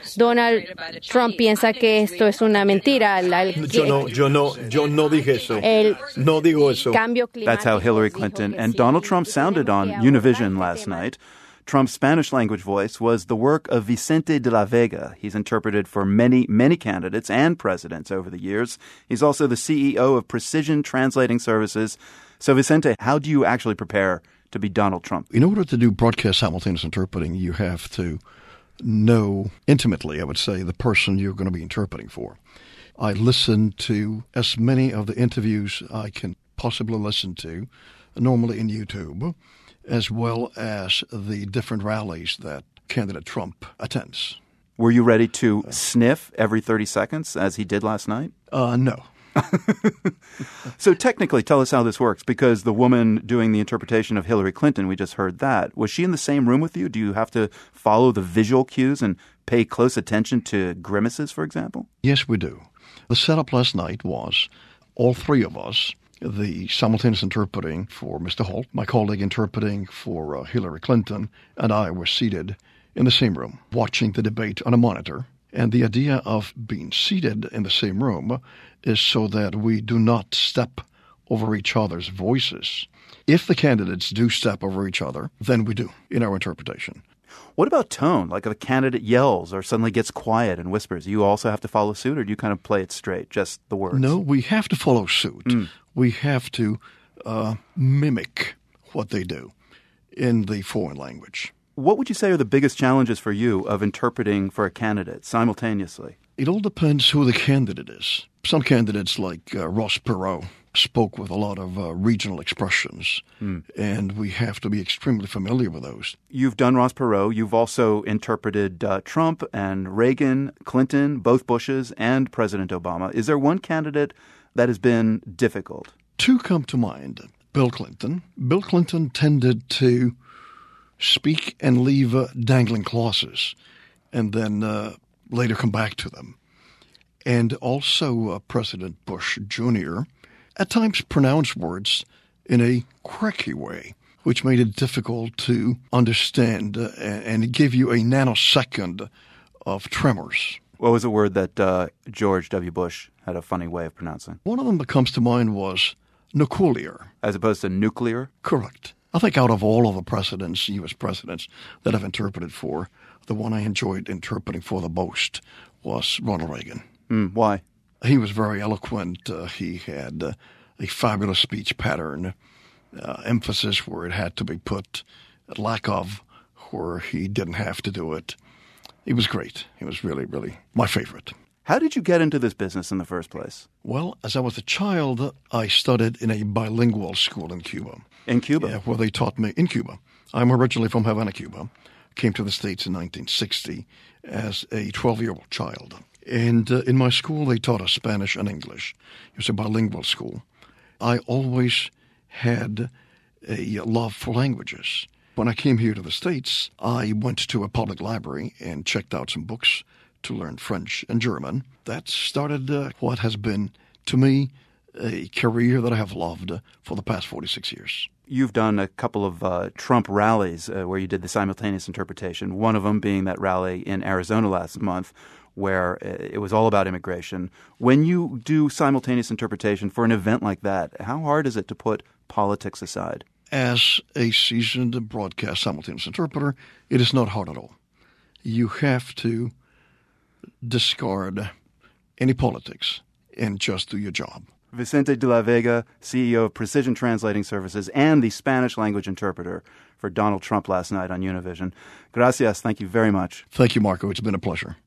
Donald Trump piensa que esto es una mentira. Yo no dije eso. No digo eso. That's how Hillary Clinton and Donald Trump sounded on Univision last night. Trump's Spanish-language voice was the work of Vicente de la Vega. He's interpreted for many, many candidates and presidents over the years. He's also the CEO of Precision Translating Services. So, Vicente, how do you actually prepare to be Donald Trump? In order to do broadcast simultaneous interpreting, you have to know intimately, I would say, the person you're going to be interpreting for. I listen to as many of the interviews I can possibly listen to, normally in YouTube, as well as the different rallies that candidate Trump attends. Were you ready to sniff every 30 seconds, as he did last night? No. So technically, tell us how this works, because the woman doing the interpretation of Hillary Clinton, we just heard that. Was she in the same room with you? Do you have to follow the visual cues and pay close attention to grimaces, for example? Yes, we do. The setup last night was all three of us, the simultaneous interpreting for Mr. Holt, my colleague interpreting for Hillary Clinton, and I were seated in the same room, watching the debate on a monitor. And the idea of being seated in the same room is so that we do not step over each other's voices. If the candidates do step over each other, then we do in our interpretation. What about tone? Like if a candidate yells or suddenly gets quiet and whispers, you also have to follow suit, or do you kind of play it straight, just the words? No, we have to follow suit. We have to mimic what they do in the foreign language. What would you say are the biggest challenges for you of interpreting for a candidate simultaneously? It all depends who the candidate is. Some candidates like Ross Perot spoke with a lot of regional expressions, and we have to be extremely familiar with those. You've done Ross Perot. You've also interpreted Trump and Reagan, Clinton, both Bushes, and President Obama. Is there one candidate that has been difficult? Two come to mind. Bill Clinton. Bill Clinton tended to speak and leave dangling clauses and then later come back to them. And also President Bush Jr. at times pronounced words in a quirky way, which made it difficult to understand and give you a nanosecond of tremors. What was a word that George W. Bush had a funny way of pronouncing? One of them that comes to mind was nuclear. As opposed to nuclear? Correct. I think out of all of the presidents, U.S. presidents, that I've interpreted for, the one I enjoyed interpreting for the most was Ronald Reagan. Why? He was very eloquent. He had a fabulous speech pattern, emphasis where it had to be put, lack of where he didn't have to do it. He was great. He was really, really my favorite. How did you get into this business in the first place? Well, as I was a child, I studied in a bilingual school in Cuba. In Cuba? Yeah, where they taught me in Cuba. I'm originally from Havana, Cuba. Came to the States in 1960 as a 12-year-old child. And in my school, they taught us Spanish and English. It was a bilingual school. I always had a love for languages. When I came here to the States, I went to a public library and checked out some books to learn French and German. That started what has been, to me, a career that I have loved for the past 46 years. You've done a couple of Trump rallies where you did the simultaneous interpretation, one of them being that rally in Arizona last month where it was all about immigration. When you do simultaneous interpretation for an event like that, how hard is it to put politics aside? As a seasoned broadcast simultaneous interpreter, it is not hard at all. You have to discard any politics and just do your job. Vicente de la Vega, CEO of Precision Translating Services and the Spanish language interpreter for Donald Trump last night on Univision. Gracias. Thank you very much. Thank you, Marco. It's been a pleasure.